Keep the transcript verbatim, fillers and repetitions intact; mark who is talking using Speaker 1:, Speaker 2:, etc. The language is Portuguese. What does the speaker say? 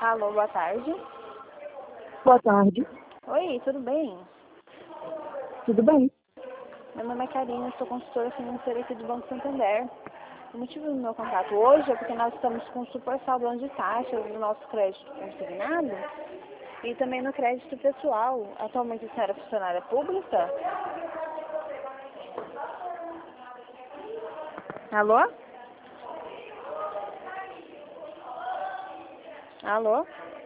Speaker 1: Alô, boa tarde.
Speaker 2: Boa tarde.
Speaker 1: Oi, tudo bem?
Speaker 2: Tudo bem?
Speaker 1: Meu nome é Karina, sou consultora financeira aqui do Banco Santander. O motivo do meu contato hoje é porque nós estamos com super saldo de taxas no nosso crédito consignado e também no crédito pessoal. Atualmente a senhora é funcionária pública? Alô? Alô?